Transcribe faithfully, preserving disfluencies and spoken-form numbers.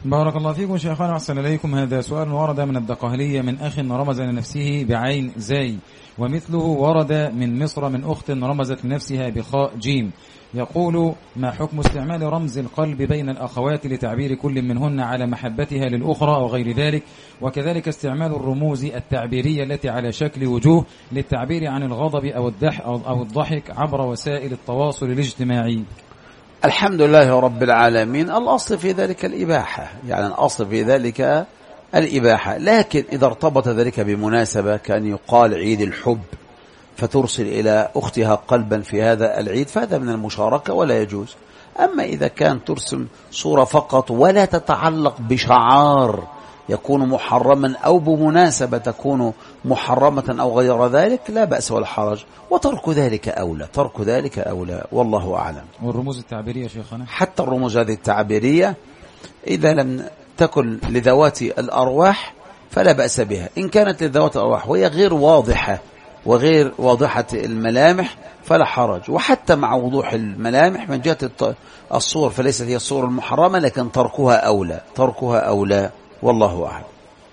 بارك الله فيكم شيخنا وأحسن إليكم. هذا سؤال ورد من الدقهلية من أخ رمز لنفسه بعين زاي، ومثله ورد من مصر من أخت رمزت لنفسها بخاء جيم. يقول: ما حكم استعمال رمز القلب بين الأخوات لتعبير كل منهن على محبتها للأخرى وغير ذلك، وكذلك استعمال الرموز التعبيرية التي على شكل وجوه للتعبير عن الغضب أو الضحك أو الضحك عبر وسائل التواصل الاجتماعي؟ الحمد لله رب العالمين. الأصل في ذلك الإباحة، يعني الأصل في ذلك الإباحة، لكن إذا ارتبط ذلك بمناسبة كأن يقال عيد الحب فترسل إلى أختها قلبا في هذا العيد فهذا من المشاركة ولا يجوز. أما إذا كان ترسم صورة فقط ولا تتعلق بشعار يكون محرما أو بمناسبة تكون محرمة أو غير ذلك لا بأس ولا حرج، وترك ذلك أولى، ترك ذلك أولى والله أعلم. والرموز التعبيرية شيخنا؟ حتى الرموز هذه التعبيرية إذا لم تكن لذوات الأرواح فلا بأس بها، إن كانت لذوات الأرواح وهي غير واضحة وغير واضحة الملامح فلا حرج، وحتى مع وضوح الملامح من جهة الصور فليست هي الصور المحرمة، لكن تركها أولى، تركها أولى والله أعلم.